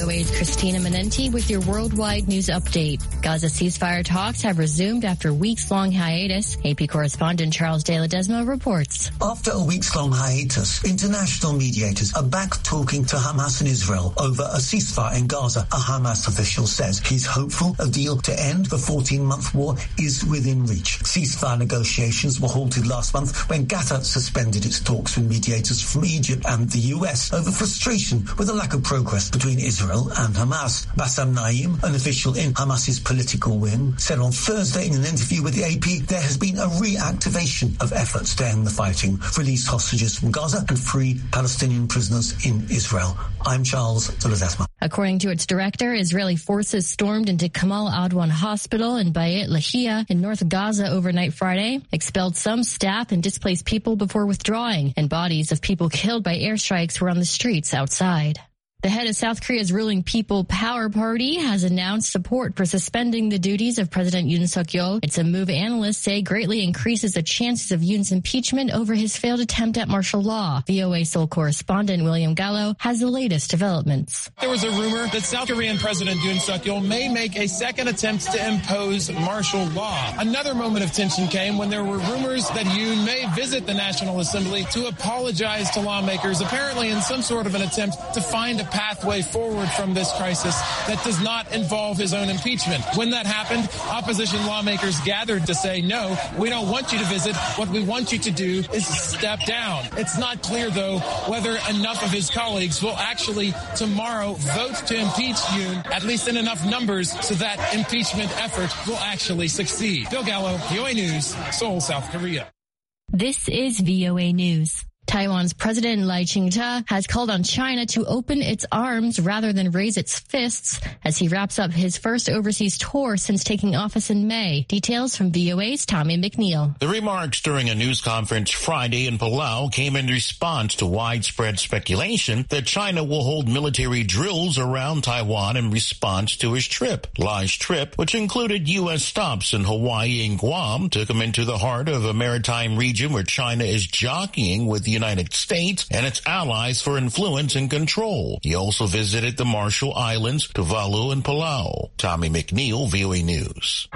VOA's Christina Menenti with your worldwide news update. Gaza ceasefire talks have resumed after a weeks-long hiatus. AP correspondent Charles De Ledesma reports. After a weeks-long hiatus, international mediators are back talking to Hamas and Israel over a ceasefire in Gaza. A Hamas official says he's hopeful a deal to end the 14-month war is within reach. Ceasefire negotiations were halted last month when Qatar suspended its talks with mediators from Egypt and the US over frustration with the lack of progress between Israel and Hamas. Bassam Naim, an official in Hamas's political wing, said on Thursday in an interview with the AP there has been a reactivation of efforts to end the fighting, release hostages from Gaza and free Palestinian prisoners in Israel. I'm Charles De Ledesma. According to its director, Israeli forces stormed into Kamal Adwan Hospital in Beit Lahia in North Gaza overnight Friday, expelled some staff and displaced people before withdrawing, and bodies of people killed by airstrikes were on the streets outside. The head of South Korea's ruling People Power Party has announced support for suspending the duties of President Yoon Suk-yeol. It's a move analysts say greatly increases the chances of Yoon's impeachment over his failed attempt at martial law. VOA Seoul correspondent William Gallo has the latest developments. There was a rumor that South Korean President Yoon Suk-yeol may make a second attempt to impose martial law. Another moment of tension came when there were rumors that Yoon may visit the National Assembly to apologize to lawmakers, apparently in some sort of an attempt to find a pathway forward from this crisis that does not involve his own impeachment. When that happened, opposition lawmakers gathered to say, no, we don't want you to visit. What we want you to do is step down. It's not clear, though, whether enough of his colleagues will actually tomorrow vote to impeach Yoon, at least in enough numbers, so that impeachment effort will actually succeed. Bill Gallo, VOA News, Seoul, South Korea. This is VOA News. Taiwan's President Lai Ching-te has called on China to open its arms rather than raise its fists as he wraps up his first overseas tour since taking office in May. Details from VOA's Tommy McNeil. The remarks during a news conference Friday in Palau came in response to widespread speculation that China will hold military drills around Taiwan in response to his trip. Lai's trip, which included U.S. stops in Hawaii and Guam, took him into the heart of a maritime region where China is jockeying with the United States and its allies for influence and control. He also visited the Marshall Islands, Tuvalu, and Palau. Tommy McNeil, VOA News.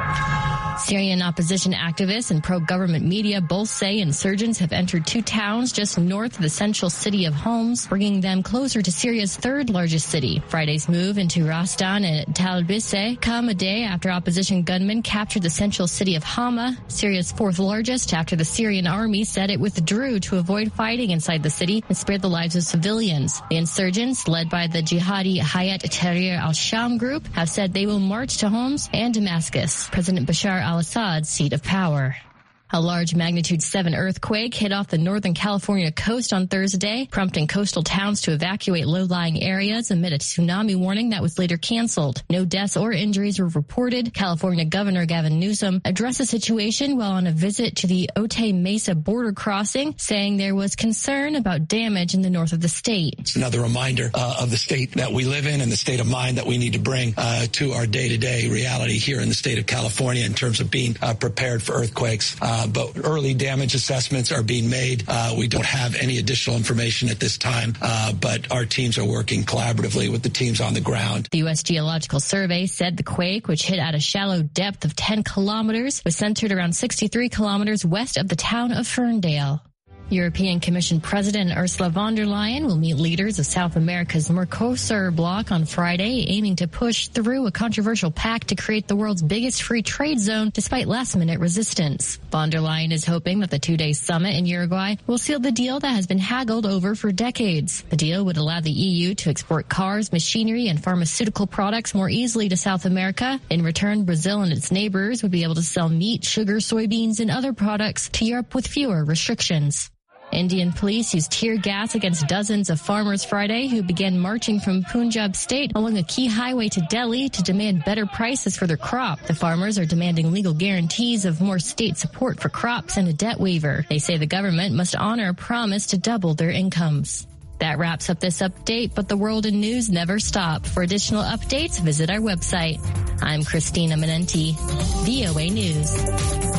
Syrian opposition activists and pro-government media both say insurgents have entered two towns just north of the central city of Homs, bringing them closer to Syria's third largest city. Friday's move into Rastan and Tal Bisse come a day after opposition gunmen captured the central city of Hama, Syria's fourth largest, after the Syrian army said it withdrew to avoid fighting inside the city and spared the lives of civilians. The insurgents, led by the jihadi Hayat Tahrir al-Sham group, have said they will march to Homs and Damascus, President Bashar al-Assad's seat of power. A large magnitude 7 earthquake hit off the Northern California coast on Thursday, prompting coastal towns to evacuate low-lying areas amid a tsunami warning that was later canceled. No deaths or injuries were reported. California Governor Gavin Newsom addressed the situation while on a visit to the Otay Mesa border crossing, saying there was concern about damage in the north of the state. It's another reminder of the state that we live in and the state of mind that we need to bring to our day-to-day reality here in the state of California in terms of being prepared for earthquakes. But early damage assessments are being made. We don't have any additional information at this time, but our teams are working collaboratively with the teams on the ground. The U.S. Geological Survey said the quake, which hit at a shallow depth of 10 kilometers, was centered around 63 kilometers west of the town of Ferndale. European Commission President Ursula von der Leyen will meet leaders of South America's Mercosur bloc on Friday, aiming to push through a controversial pact to create the world's biggest free trade zone despite last-minute resistance. Von der Leyen is hoping that the two-day summit in Uruguay will seal the deal that has been haggled over for decades. The deal would allow the EU to export cars, machinery, and pharmaceutical products more easily to South America. In return, Brazil and its neighbors would be able to sell meat, sugar, soybeans, and other products to Europe with fewer restrictions. Indian police used tear gas against dozens of farmers Friday who began marching from Punjab state along a key highway to Delhi to demand better prices for their crop. The farmers are demanding legal guarantees of more state support for crops and a debt waiver. They say the government must honor a promise to double their incomes. That wraps up this update, but the world in news never stop. For additional updates, visit our website. I'm Christina Menenti, VOA News.